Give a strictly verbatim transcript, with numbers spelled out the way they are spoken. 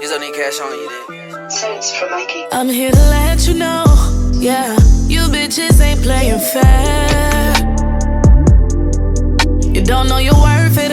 Niggas don't need cash on you, then. Saints for Mikey. I'm here to let you know, yeah, you bitches ain't playing fair. You don't know your worth.